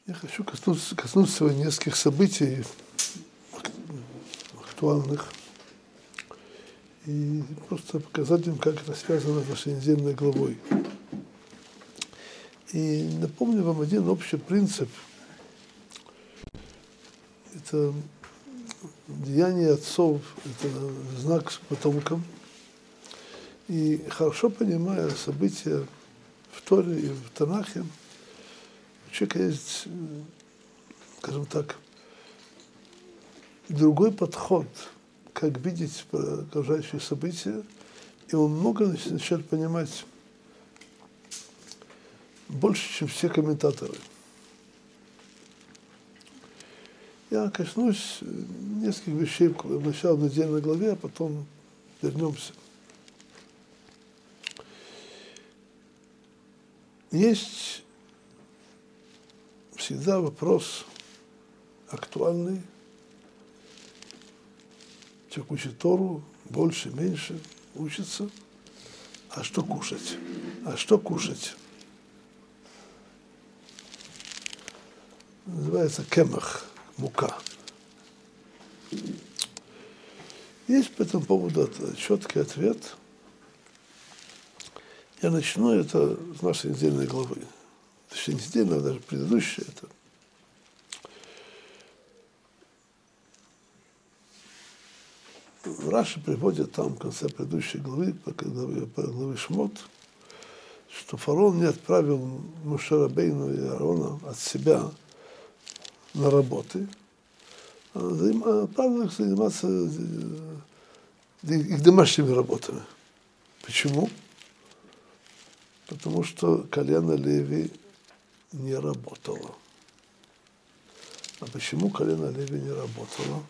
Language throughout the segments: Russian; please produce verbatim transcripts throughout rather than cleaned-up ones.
Я хочу коснуться, коснуться сегодня нескольких событий актуальных и просто показать им, как это связано с нашей недельной главой. И напомню вам один общий принцип. Это деяние отцов, это знак с потомкам. И хорошо понимая события в Торе и в Танахе, у человека есть, скажем так, другой подход, как видеть окружающие события, и он много начинает понимать больше, чем все комментаторы. Я коснусь нескольких вещей в начале недельной главе, а потом вернемся. Есть всегда вопрос актуальный. Человек учит Тору, больше, меньше учится. А что кушать? А что кушать? Называется кемах, мука. Есть по этому поводу четкий ответ. Я начну это с нашей недельной главы. Точнее, не недельной, а даже предыдущая. Это. Раши приводит там в конце предыдущей главы, по главе, по главе Шмот, что фараон не отправил Моше Рабейну и Аарона от себя на работы, а отправил их заниматься их домашними работами. Почему? Потому что колено Леви не работало. А почему колено Леви не работало?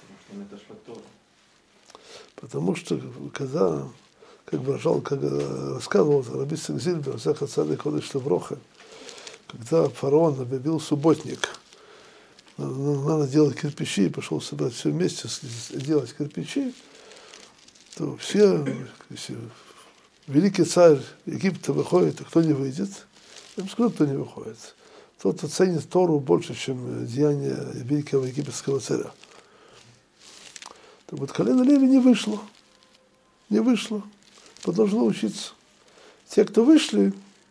Потому что, когда, как выражал, как рассказывал Раби Ицхак Зильбер, Зехер Цадик Кодеш Левроха, когда фараон объявил субботник, надо делать кирпичи, и пошел собрать все вместе, делать кирпичи, то все, если великий царь Египта выходит, а кто не выйдет, я им скажу, кто не выходит. Тот оценит Тору больше, чем деяния великого египетского царя. Так вот, колено Леви не вышло. Не вышло. Продолжило учиться. Те, кто вышли,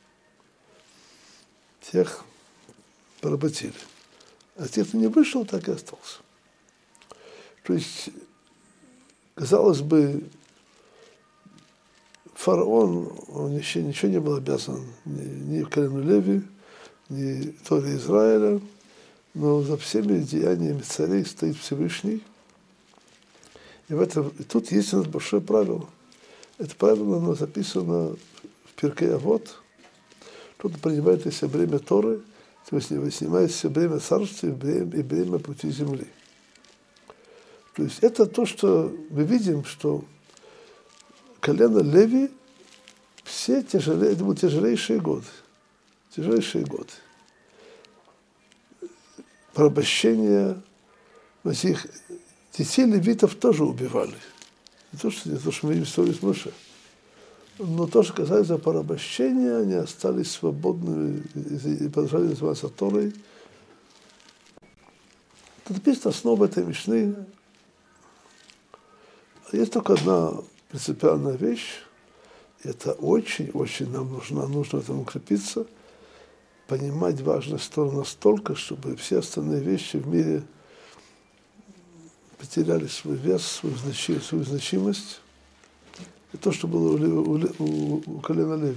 тех поработили. А те, кто не вышел, так и остался. То есть, казалось бы, фараон, он еще ничего не был обязан ни, ни колену Леви, ни Торе Израиля, но за всеми деяниями царей стоит Всевышний. И, в этом, и тут есть у нас большое правило. Это правило оно записано в Пиркей Авот. Кто-то принимает из себя бремя Торы, то есть снимает из себя бремя царства и бремя, и бремя пути земли. То есть это то, что мы видим, что колено Леви все тяжелее, это будут тяжелейшие годы. Тяжелейшие годы. Порабощение их детей левитов тоже убивали. Не то, что, не то, что мы видим историю с Моше. Но то, что касается порабощения, они остались свободны и продолжали называться Торой. Тут есть основа этой мишны. Есть только одна принципиальная вещь. Это очень-очень нам нужно, нужно этому укрепиться. Понимать важность Торы настолько, чтобы все остальные вещи в мире потеряли свой вес, свою, значи, свою значимость. И то, что было у, у, у, у колена Леви.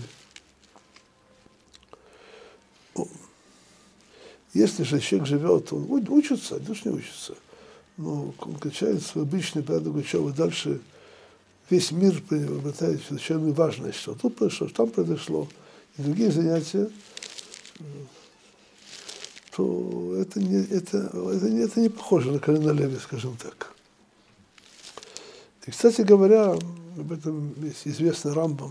Если же человек живет, он учится, а душ не учится, но он качает свой обычный порядок учебы, дальше весь мир приобретает чрезвычайную важность, что тут произошло, что там произошло, и другие занятия, то это не, это, это не, это не похоже на колено Леви, скажем так. И, кстати говоря, об этом есть известный Рамбам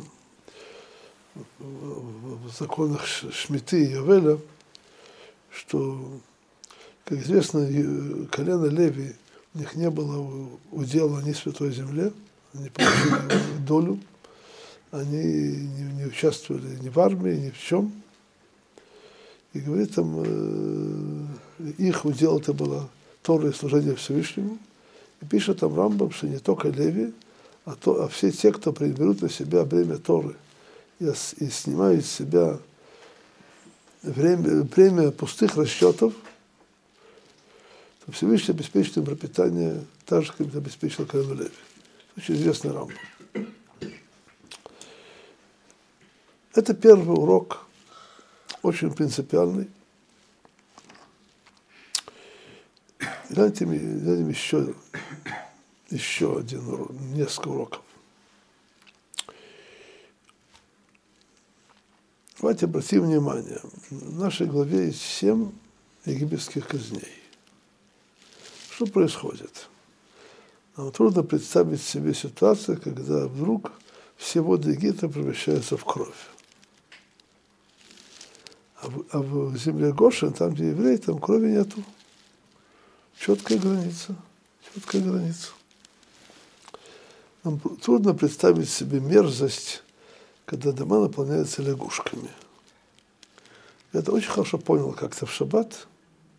в законах Шмиты и Йовеля, что, как известно, колено Леви, у них не было удела ни в Святой Земле, они получили долю, они не, не участвовали ни в армии, ни в чем. И говорит там их удел это было Тора и служение Всевышнему. И пишет там Рамбам, что не только Леви, а, то, а все те, кто берут на себя бремя Торы и, и снимают с себя время, бремя пустых расчетов, то Всевышний обеспечит им пропитание так же, как это обеспечил коэну Леви. Очень известный Рамбам. Это первый урок, очень принципиальный. Знаете, еще, еще один урок, несколько уроков. Давайте обратим внимание. В нашей главе есть семь египетских казней. Что происходит? Нам трудно представить себе ситуацию, когда вдруг все воды Египта превращаются в кровь. А в, а в земле Гошен, там, где евреи, там крови нету. Четкая граница, четкая граница. Нам трудно представить себе мерзость, когда дома наполняются лягушками. Я это очень хорошо понял как-то в шаббат.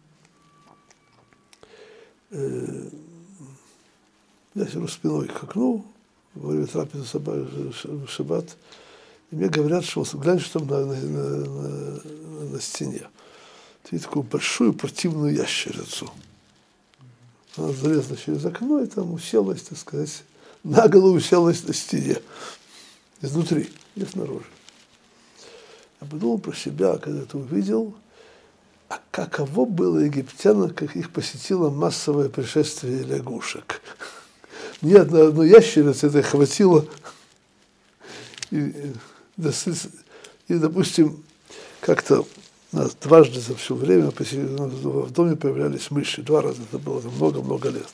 Я сижу спиной к окну, во время трапезы в шаббат, и мне говорят, что глянь, что там на, на, на, на стене. Ты такую большую противную ящерицу. Она залезла через окно и там уселась, так сказать, наголо уселась на стене. Изнутри и снаружи. Я подумал про себя, когда это увидел, а каково было египтянам, как их посетило массовое пришествие лягушек. Ни одной одной ящерицы это хватило. И, и, допустим, как-то нас дважды за все время в доме появлялись мыши. Два раза это было много-много лет.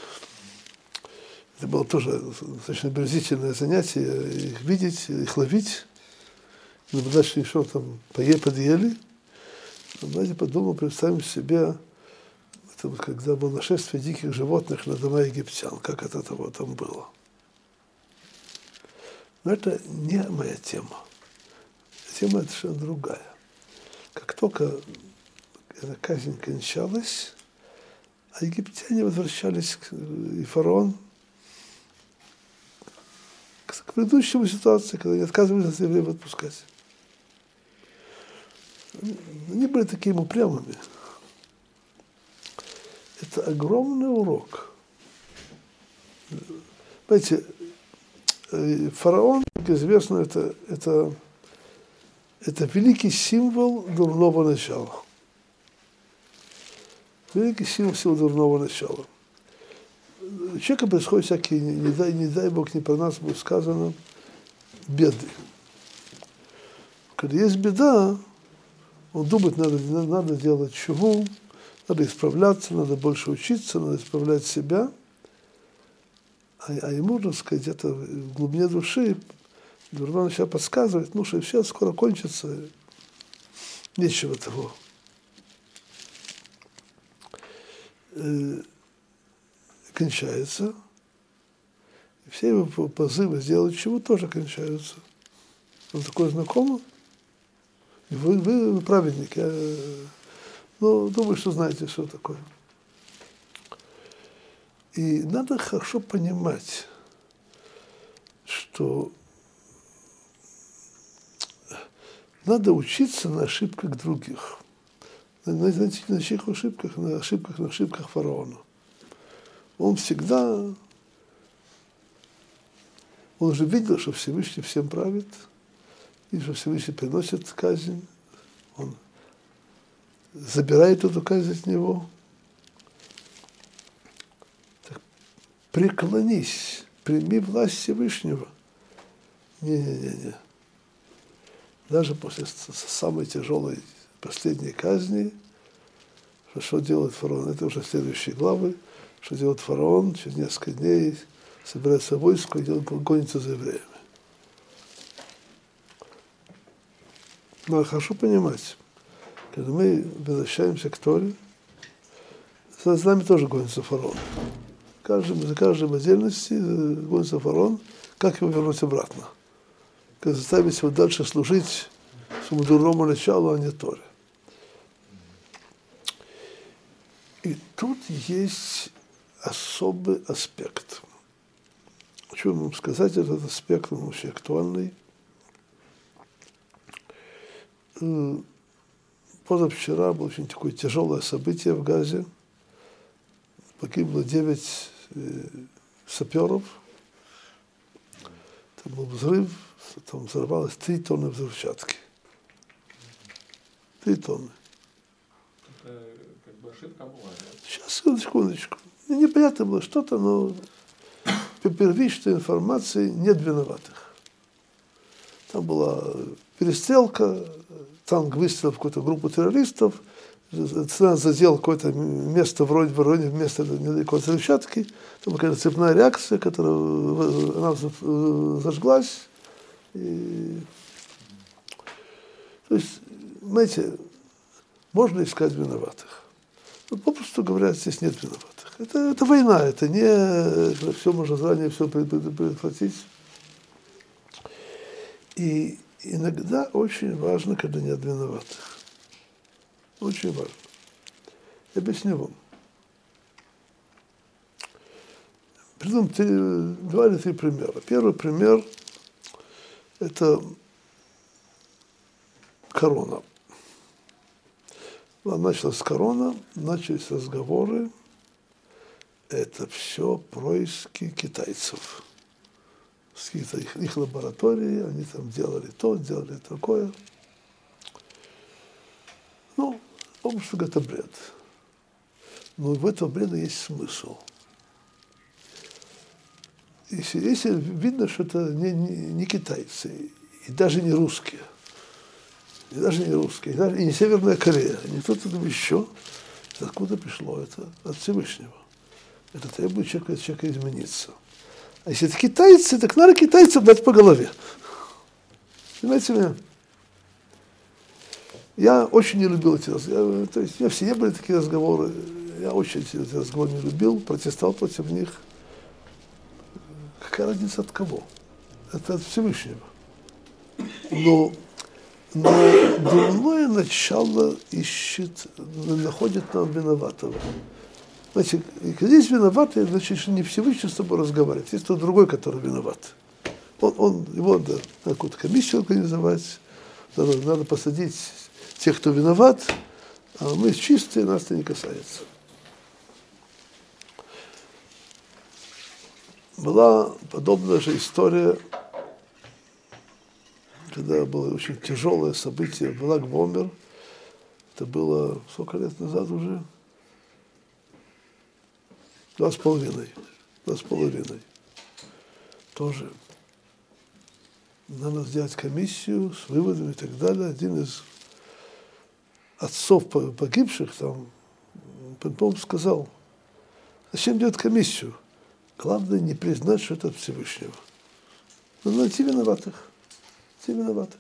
Это было тоже достаточно омерзительное занятие, их видеть, их ловить, наблюдать, что еще там подъели. Но, знаете, подумал, представим себе, это, когда было нашествие диких животных на дома египтян, как это того там было. Но это не моя тема. Тема совершенно другая. Как только эта казнь кончалась, а египтяне возвращались, и фараон, к предыдущему ситуации, когда они отказывались от евреев отпускать. Они были такими упрямыми. Это огромный урок. Знаете, фараон, как известно, это, это, это великий символ дурного начала. Великий символ всего дурного начала. У человека происходят всякие, не, не, дай, не дай Бог, не про нас будет сказано, беды. Когда есть беда, он думает, надо, надо делать чуву, надо исправляться, надо больше учиться, надо исправлять себя. А, а ему, так сказать, где-то в глубине души дурное начало подсказывать, ну, что все скоро кончится, нечего того. Кончается, и все его позывы сделать чего тоже кончаются. Он такое знакомо? Вы, вы, вы праведник, я ну, думаю, что знаете, что такое. И надо хорошо понимать, что надо учиться на ошибках других. Знаете, на чьих ошибках? На ошибках, на ошибках фараона. Он всегда, он уже видел, что Всевышний всем правит, и что Всевышний приносит казнь, он забирает эту казнь от него. Так преклонись, прими власть Всевышнего. Не-не-не-не. Даже после самой тяжелой последней казни, что делает фараон, это уже следующие главы, что делает фараон, через несколько дней собирает свое войско и гонится за евреями. Надо хорошо понимать, когда мы возвращаемся к Торе, за нами тоже гонится фараон. Каждым, за каждым отдельности гонится фараон, как его вернуть обратно. Как заставить его дальше служить своему дурному началу, а не Торе. И тут есть особый аспект. Хочу вам сказать, этот аспект, он очень актуальный. Позавчера было очень такое тяжелое событие в Газе. Погибло девять э, саперов. Там был взрыв, там взорвалось три тонны взрывчатки. Три тонны. Это как бы ошибка была, да? Сейчас, секундочку. Непонятно было что-то, но по первичной информации нет виноватых. Там была перестрелка, танк выстрелил в какую-то группу террористов, цена задел какое-то место вроде, вроде места недалеко от взрывчатки, там какая-то цепная реакция, которая она зажглась. И... То есть, знаете, можно искать виноватых. Но попросту говоря, здесь нет виноватых. Это, это война, это не это все можно заранее все предотвратить. И иногда очень важно, когда нет виноватых. Очень важно. Я объясню вам. Придум три, два или три примера. Первый пример – это корона. Началась корона, начались разговоры. Это все происки китайцев. Какие-то их, их лаборатории, они там делали то, делали такое. Ну, попросту говоря, это бред. Но в этом бреду есть смысл. Если, если видно, что это не, не, не китайцы, и даже не русские, и даже не русские, и, даже, и не Северная Корея, не кто-то там еще, откуда пришло это? От Всевышнего. Это требует человека, человека измениться. А если это китайцы, так надо китайцам дать по голове. Понимаете меня? Я очень не любил эти разговоры. То есть, я все не были такие разговоры. Я очень эти разговоры не любил, протестовал против них. Какая разница от кого? Это от Всевышнего. Но, но дурное начало ищет, находит нам виноватого. Значит, когда есть виноватый, значит, что не Всевышний с тобой разговаривает. Есть тот другой, который виноват. Он, он, его надо, надо какую-то комиссию организовать, надо, надо посадить тех, кто виноват, а мы чистые, нас это не касается. Была подобная же история, когда было очень тяжелое событие в Лагбомер. Это было сколько лет назад уже? Два с половиной. Два с половиной. Тоже надо сделать комиссию с выводами и так далее. Один из отцов погибших там, по-моему, сказал, зачем делать комиссию? Главное не признать, что это от Всевышнего. Надо найти виноватых. Найти виноватых.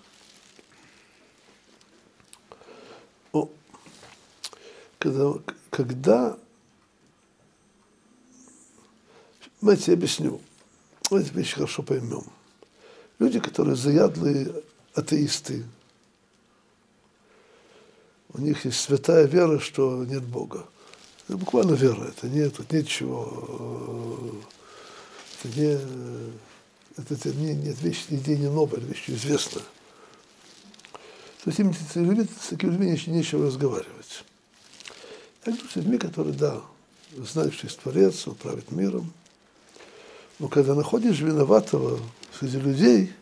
О, когда, когда знаете, я объясню. Давайте вещи хорошо поймем. Люди, которые заядлые атеисты, у них есть святая вера, что нет Бога. Это буквально вера, это нет, тут нет чего, это не, это, это не, нет вещи, идея не новая, это вещь известная. То есть им, с такими людьми нечего разговаривать. Я говорю с людьми, которые, да, знают, что есть Творец, он правит миром. Но когда находишь виноватого среди людей,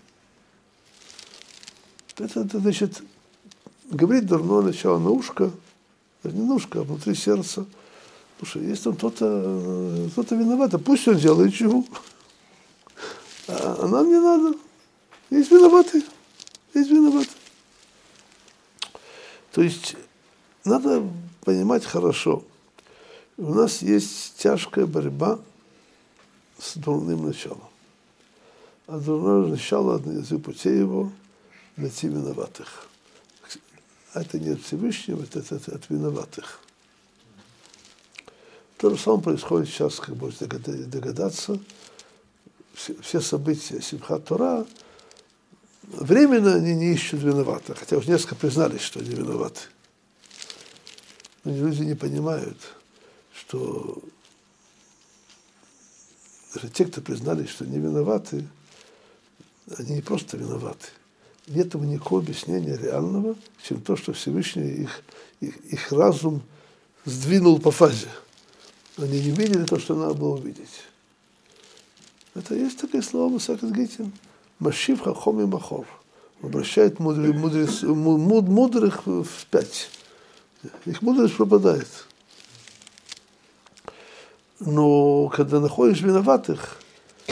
это, это значит, говорить дурное начало на ушко, не на ушко, а внутри сердца. Слушай, если там кто-то, кто-то виноват, а пусть он делает чего. А, а нам не надо. Есть виноватые. Есть виноватые. То есть надо понимать хорошо. У нас есть тяжкая борьба с дурным началом. А дурное начало, одна из путей его, найти виноватых. А это не от Всевышнего, это, это, это от виноватых. То же самое происходит сейчас, как можете догадаться. Все, все события Симхат Тора, временно они не ищут виноватых, хотя уже несколько признались, что они виноваты. Но люди не понимают, что даже те, кто признали, что не виноваты, они не просто виноваты. Нет никакого объяснения реального, чем то, что Всевышний их, их, их разум сдвинул по фазе. Они не видели то, что надо было увидеть. Это есть такое слово Масехет Гитин. Машив хахом и махор. Обращает мудрых, мудрец, мудрых вспять. Их мудрость пропадает. Но когда находишь виноватых,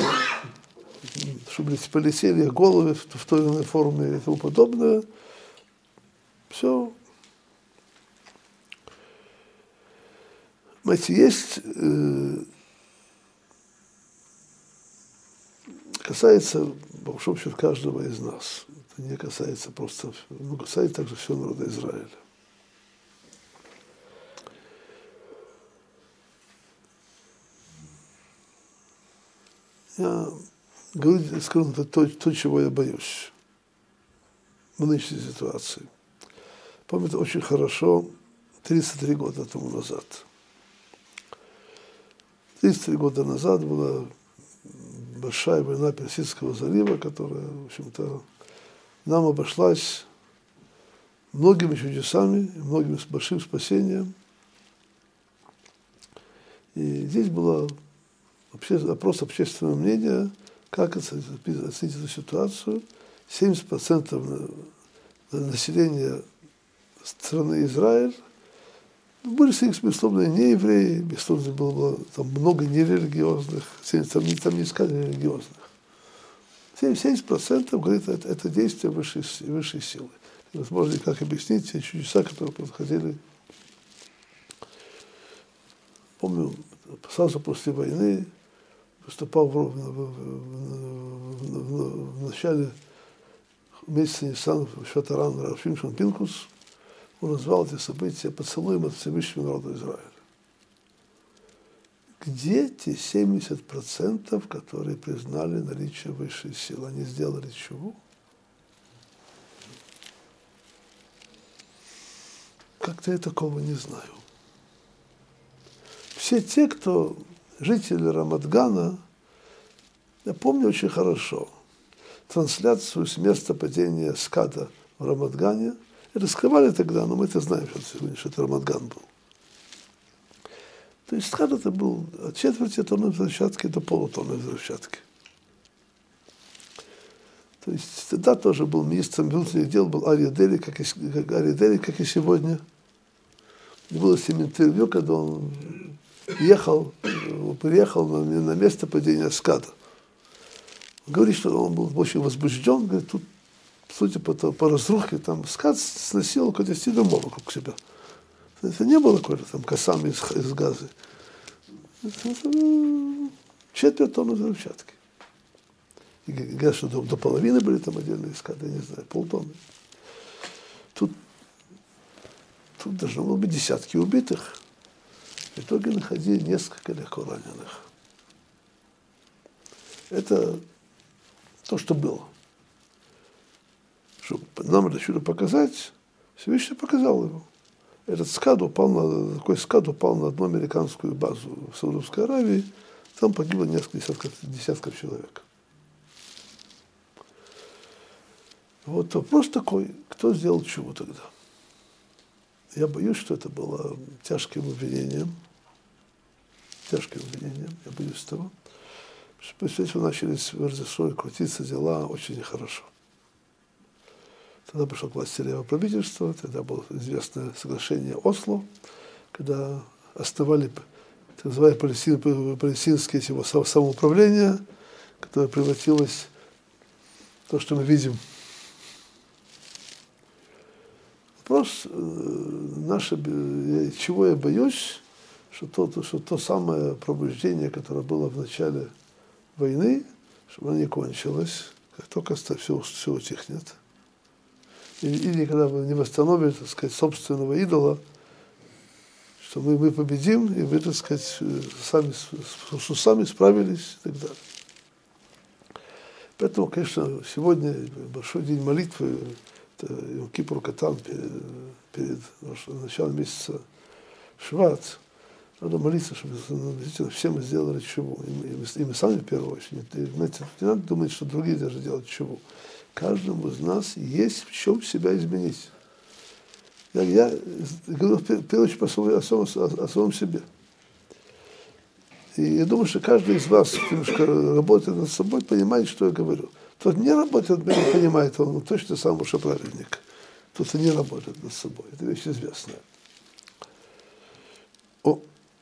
чтобы полетели их головы в той или иной форме и тому подобное, все. Знаете, есть, э, касается, по большому счету, каждого из нас. Это не касается просто, ну, касается также всего народа Израиля. Я говорю, скажу, это то, то, чего я боюсь в нынешней ситуации. Помню это очень хорошо тридцать три года тому назад. тридцать три года назад была большая война Персидского залива, которая, в общем-то, нам обошлась многими чудесами, многими большим спасением. И здесь было опрос общественного мнения, как оценить эту ситуацию. семьдесят процентов населения страны Израиль были, безусловно, не евреи, безусловно, было, было там много нерелигиозных, там, там не искали религиозных. семьдесят процентов говорит, это, это действие высшей, высшей силы. Невозможно никак объяснить те чудеса, которые происходили. Помню, сразу после войны выступал в, в, в, в, в начале месяца Нисан Шатаран Рафим Шанпинкус. Он назвал эти события поцелуем от Всевышнего народа Израиля. Где те семьдесят процентов, которые признали наличие высшей силы? Они сделали чего? Как-то я такого не знаю. Все те, кто жители Рамат-Гана, я помню очень хорошо трансляцию с места падения скада в Рамат-Гане. Раскрывали тогда, но мы это знаем, что это Рамат-Ган был. То есть скад это был от четверти тонны взрывчатки до полутонны взрывчатки. То есть тогда тоже был министром внутренних дел, был Арье Дери, как и, как, Арье Дери, как и сегодня. И было с ним интервью, когда он ехал, приехал на, на место падения скада. Он говорит, что он был очень возбужден, говорит, тут, судя по, по разрухе, там скад сносил какой-то стиль мол вокруг себя. Это не было какой-то там косами из, из газа. Это, это четверть тонны взрывчатки. И говорят, что до, до половины были там отдельные скады, я не знаю, полтонны. Тут, тут должно было быть десятки убитых. В итоге находили несколько легко раненых. Это то, что было. Чтобы нам это чудо показать, Всевышний показал его. Этот скад упал на, такой скад упал на одну американскую базу в Саудовской Аравии. Там погибло несколько десятков, десятков человек. Вот вопрос такой, кто сделал чего тогда? Я боюсь, что это было тяжким обвинением. Тяжким обвинением, я боюсь того. После этого начались в Эрзесой крутиться дела очень нехорошо. Тогда пришло к власти левое правительство, тогда было известное соглашение Осло, когда основали так называемое палестинское его самоуправление, которое превратилось в то, что мы видим. Вопрос наше, чего я боюсь, что то, что то самое пробуждение, которое было в начале войны, чтобы оно не кончилось, как только все, все утихнет. Или, или когда не восстановит, так сказать, собственного идола, что мы, мы победим, и мы, так сказать, сами, сами справились и так далее. Поэтому, конечно, сегодня большой день молитвы, это Йом-Кипур Катан перед, перед началом месяца Шват. Надо молиться, чтобы действительно все мы сделали чуву. И мы, и мы сами в первую очередь. И, знаете, не надо думать, что другие даже делают чуву. Каждому из нас есть в чем себя изменить. Я, я говорю в первую очередь о своем, о, о своем себе. И я думаю, что каждый из вас, немножко работает над собой, понимает, что я говорю. Тот не работает, не понимает, он точно сам уж праведник. Тот не работает над собой. Это вещь известная. О.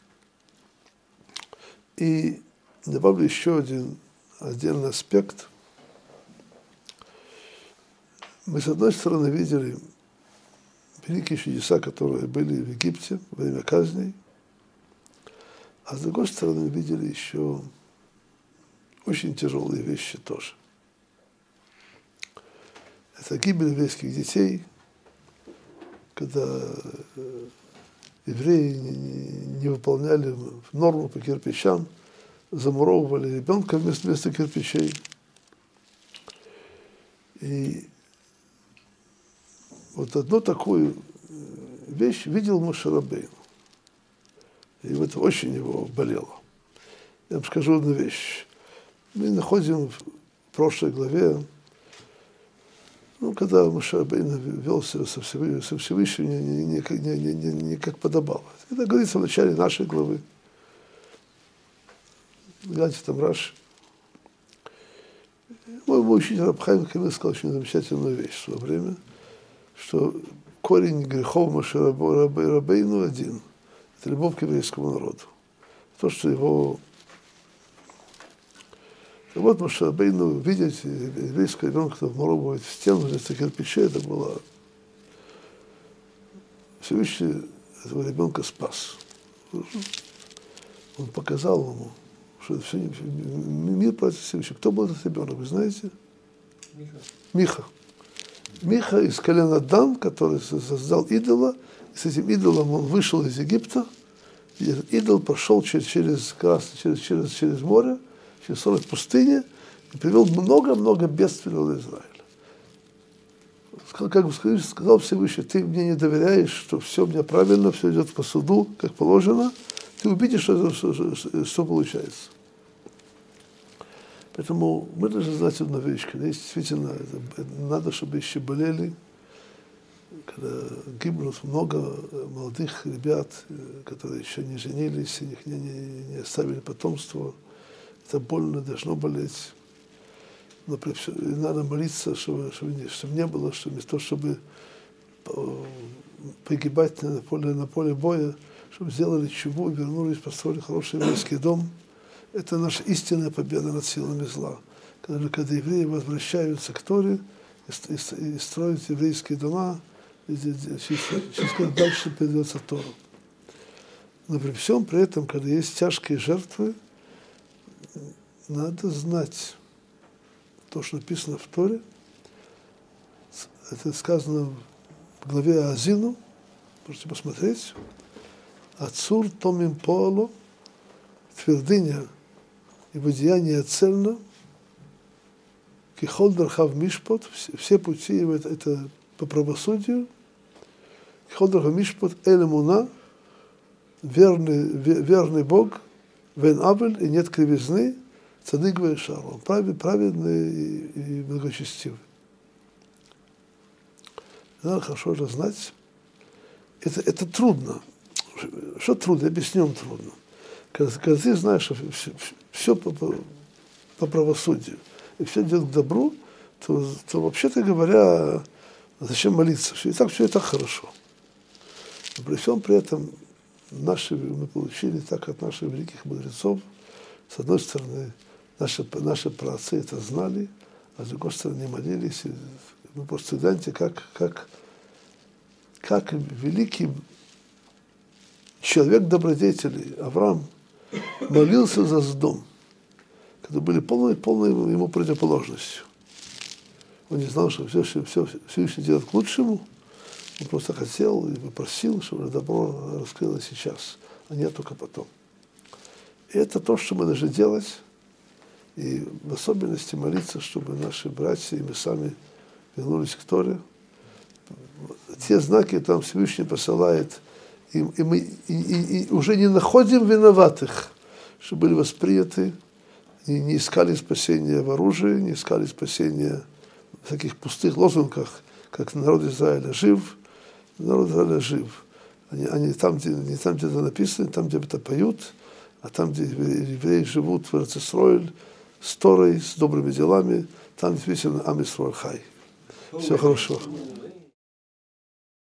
И добавлю еще один отдельный аспект. Мы, с одной стороны, видели великие чудеса, которые были в Египте во время казней, а с другой стороны, видели еще очень тяжелые вещи тоже. Это гибель еврейских детей, когда евреи не выполняли норму по кирпичам, замуровывали ребенка вместо, вместо кирпичей. И вот одну такую вещь видел Моше Рабейну. И это очень его болело. Я вам скажу одну вещь. Мы находим в прошлой главе, ну, когда Моше Рабейну вел себя со Всевышним не, не, не, не, не, не как подобало. Это говорится в начале нашей главы. Глядите там Раши. Мой, мой учитель Раб Хаим Камил сказал очень замечательную вещь в свое время, что корень грехов Моше Рабейну один. Это любовь к еврейскому народу. То, что его... И вот Моше Рабейну видеть еврейского ребенка, который вмуровывает в стену вместо кирпичей, это было... Всевышний этого ребенка спас. Он показал ему, что все, мир против Всевышнего. Кто был этот ребенок, вы знаете? Миха. Миха. Миха из колена Дан, который создал идола, и с этим идолом он вышел из Египта, и этот идол прошел через, через, через, через, через море, через сорок пустыни, и привел много-много бедствий в Израиле. Сказал, как бы сказал Всевышний, ты мне не доверяешь, что все у меня правильно, все идет по суду, как положено, ты увидишь, что, что, что, что получается. Поэтому мы должны знать одну вещь, когда действительно это, надо, чтобы еще болели, когда гибнут много молодых ребят, которые еще не женились, не, не, не оставили потомство, это больно, должно болеть. Но при, надо молиться, чтобы, чтобы, не, чтобы не было, чтобы не то, чтобы погибать на поле, на поле боя, чтобы сделали чуву, вернулись, построили хороший еврейский дом. Это наша истинная победа над силами зла. Когда, когда евреи возвращаются к Торе и, и, и строят еврейские дома, и, через, через дальше передается Тору. Но при всем при этом, когда есть тяжкие жертвы, надо знать то, что написано в Торе. Это сказано в главе Аазину, можете посмотреть. Ацур томим поало, твердыня его деяние цельно, кихол дархав мишпот, все пути его это, это по правосудию, кихол дархав мишпот элемуна, верный, верный Бог, вен авель, и нет кривизны, цадык вешар, он праведный и, и благочестивый. Надо хорошо это знать. Это, это трудно. Что трудно? Объясню вам трудно. Когда, когда ты знаешь, что все, все по, по, по правосудию, и все идет к добру, то, то вообще-то говоря, зачем молиться? И так все и так хорошо. Но при всем при этом наши, мы получили так от наших великих мудрецов, с одной стороны, наши, наши праотцы это знали, а с другой стороны молились. И мы просто знаете, как, как, как великий человек добродетелей, Авраам, молился за Сдом, когда были полной, полной ему противоположностью. Он не знал, что все, все, все, все делает к лучшему. Он просто хотел и попросил, чтобы добро раскрылось сейчас, а не только потом. И это то, что мы должны делать, и в особенности молиться, чтобы наши братья и мы сами вернулись к Торе. Те знаки там Всевышний посылает И, и мы и, и, и уже не находим виноватых, что были восприняты, и не искали спасения в оружии, не искали спасения в таких пустых лозунгах, как народ Израиля жив, народ Израиля жив. Они, они там, где, не там, где это написано, там, где это поют, а там, где евреи живут в Эрец-Исроэль, с Торой, с добрыми делами, там действительно Ам Исроэль хай. Все хорошо.